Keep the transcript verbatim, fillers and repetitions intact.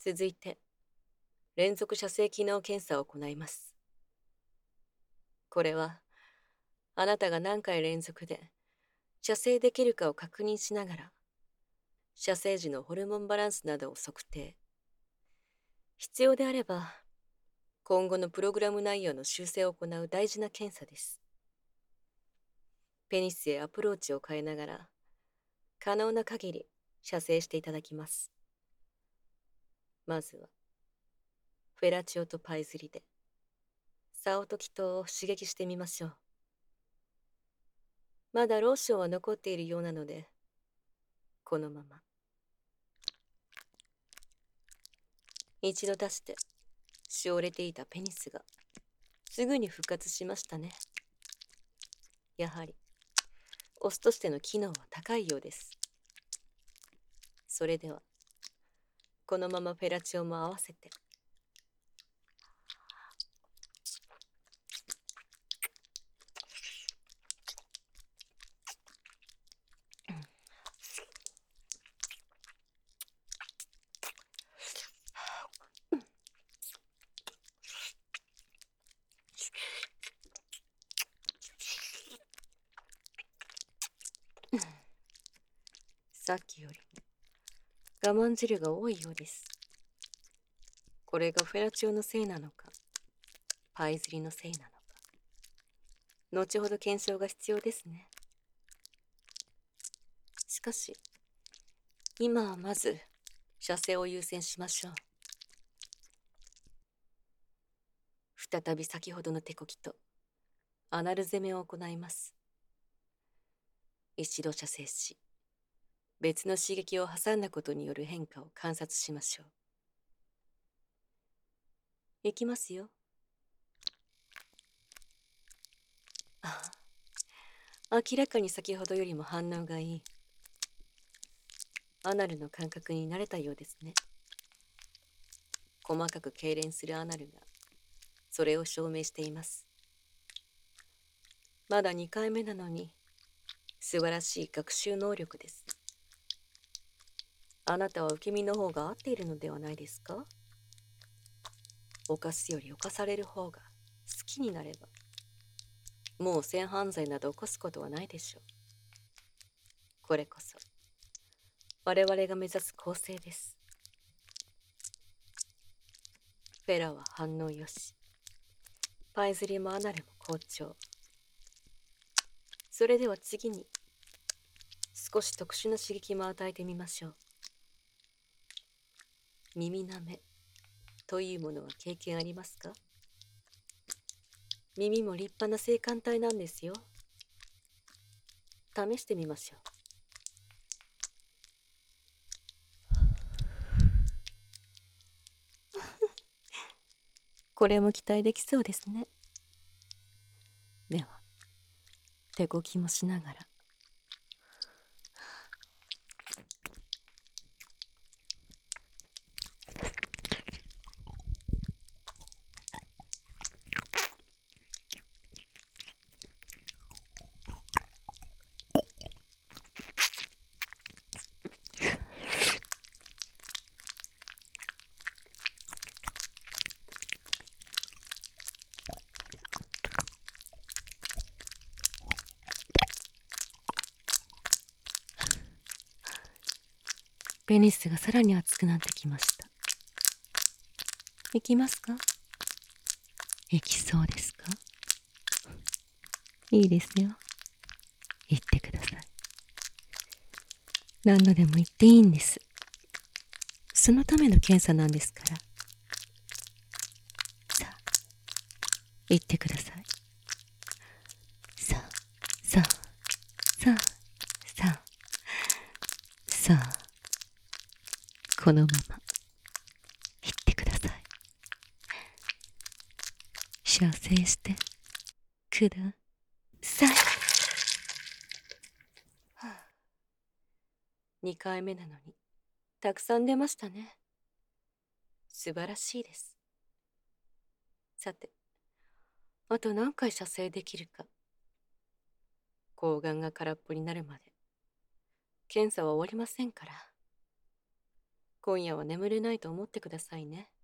続いて、連続射精機能検査を行います。これは、あなたが何回連続で射精できるかを確認しながら、射精時のホルモンバランスなどを測定。必要であれば、今後のプログラム内容の修正を行う大事な検査です。ペニスへアプローチを変えながら、可能な限り射精していただきます。まずは、フェラチオとパイズリで、サオとキトを刺激してみましょう。まだローションは残っているようなので、このまま。一度出して、しおれていたペニスが、すぐに復活しましたね。やはり、オスとしての機能は高いようです。それでは、このままフェラチオも合わせて。さっきよりも我慢汁が多いようです。これがフェラチオのせいなのか、パイズリのせいなのか。後ほど検証が必要ですね。しかし、今はまず、射精を優先しましょう。再び先ほどの手こきと、アナル攻めを行います。一度射精し、別の刺激を挟んだことによる変化を観察しましょう。いきますよ。ああ、明らかに先ほどよりも反応がいい。アナルの感覚に慣れたようですね。細かく痙攣するアナルが、それを証明しています。まだにかいめなのに、素晴らしい学習能力です。あなたは受け身の方が合っているのではないですか？犯すより犯される方が好きになれば、もう性犯罪など起こすことはないでしょう。これこそ、我々が目指す構成です。フェラは反応よし、パイズリもアナルも好調。それでは次に、少し特殊な刺激も与えてみましょう。耳なめというものは経験ありますか？耳も立派な性感帯なんですよ。試してみましょう。これも期待できそうですね。では、手こきもしながら。ペニスがさらに熱くなってきました。いきますか？いきそうですか？いいですよ。言ってください。何度でも言っていいんです。そのための検査なんですから。さあ、言ってください。さあ、さあ、さあ、さあ、さあ、このまま、言ってください。射精してください。はあ、にかいめなのに、たくさん出ましたね。素晴らしいです。さて、あと何回射精できるか。睾丸が空っぽになるまで、検査は終わりませんから。 今夜は眠れないと思ってくださいね。